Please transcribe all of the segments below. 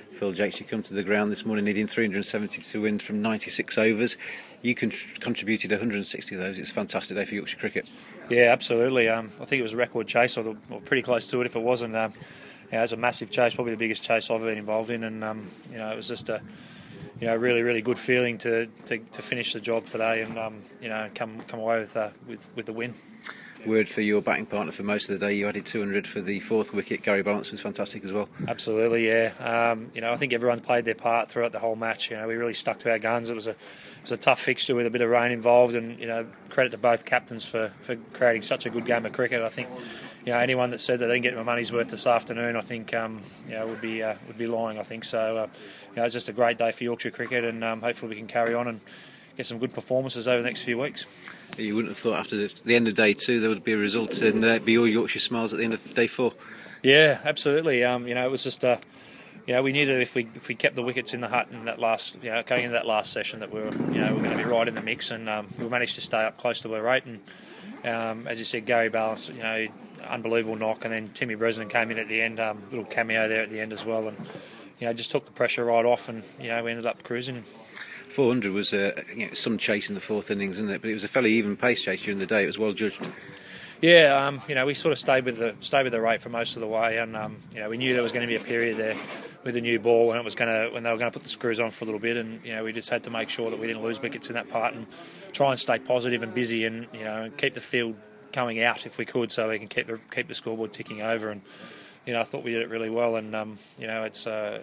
Phil Jakes, you come to the ground this morning needing 370 to win from 96 overs. You contributed 160 of those. It's a fantastic day for Yorkshire cricket. Yeah, absolutely. I think it was a record chase, or pretty close to it if it wasn't. It was a massive chase, probably the biggest chase I've been involved in, and it was just a really, really good feeling to finish the job today and come away with the win. Word for your batting partner for most of the day. You added 200 for the fourth wicket. Gary Barnes was fantastic as well. Absolutely, yeah. I think everyone played their part throughout the whole match. We really stuck to our guns. It was a tough fixture with a bit of rain involved, and credit to both captains for creating such a good game of cricket. I think anyone that said that they didn't get my money's worth this afternoon, I think would be lying. I think so. It's just a great day for Yorkshire cricket, and hopefully we can carry on and get some good performances over the next few weeks. You wouldn't have thought after the end of day 2 there would be a result and there'd be all Yorkshire smiles at the end of day 4. Yeah, absolutely. It was just we knew that if we kept the wickets in the hut in that last going into that last session that we were going to be right in the mix, and we managed to stay up close to our rate. And as you said, Gary Balance, unbelievable knock, and then Timmy Bresnan came in at the end, little cameo there at the end as well, and just took the pressure right off, and we ended up cruising. 400 was some chase in the fourth innings, isn't it? But it was a fairly even pace chase during the day. It was well judged. Yeah, we sort of stayed with the rate for most of the way, and we knew there was going to be a period there with the new ball when they were going to put the screws on for a little bit, and we just had to make sure that we didn't lose wickets in that part and try and stay positive and busy, and keep the field coming out if we could, so we can keep the scoreboard ticking over. And I thought we did it really well, and it's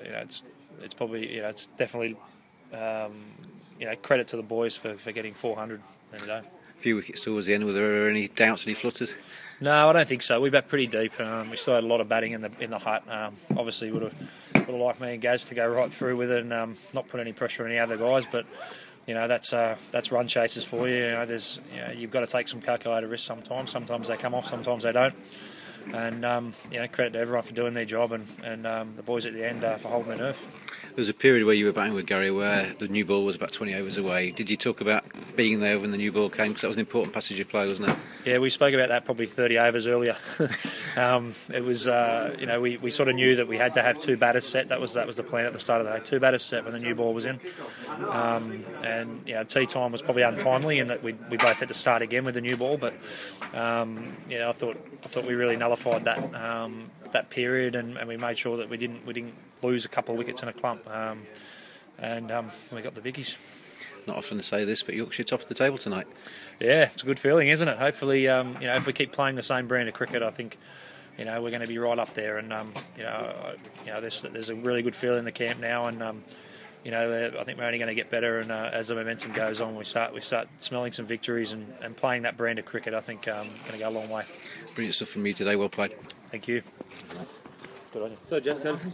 probably it's definitely. Credit to the boys for getting 400 in a day. A few wickets towards the end. Were there any doubts, any flutters? No, I don't think so. We bat pretty deep. We still had a lot of batting in the hut. Obviously, would have liked me and Gaz to go right through with it and not put any pressure on any other guys. But that's run chases for you. There's you've got to take some calculated risks sometimes. Sometimes they come off, sometimes they don't. And credit to everyone for doing their job, and the boys at the end for holding their nerve. There was a period where you were batting with Gary where the new ball was about 20 overs away. Did you talk about being there when the new ball came? Because that was an important passage of play, wasn't it? Yeah, we spoke about that probably 30 overs earlier. It was, we sort of knew that we had to have 2 batters set. That was the plan at the start of the day. 2 batters set when the new ball was in. Tea time was probably untimely in that we both had to start again with the new ball. But I thought we really nullified that period, and we made sure that we didn't lose a couple of wickets in a clump, and we got the vickies. Not often to say this, but Yorkshire top of the table tonight. Yeah, it's a good feeling, isn't it? Hopefully, if we keep playing the same brand of cricket, I think we're going to be right up there. And there's a really good feeling in the camp now, and I think we're only going to get better. And as the momentum goes on, we start smelling some victories and playing that brand of cricket. I think going to go a long way. Brilliant stuff from you today. Well played. Thank you. Good on you. So, Jeff,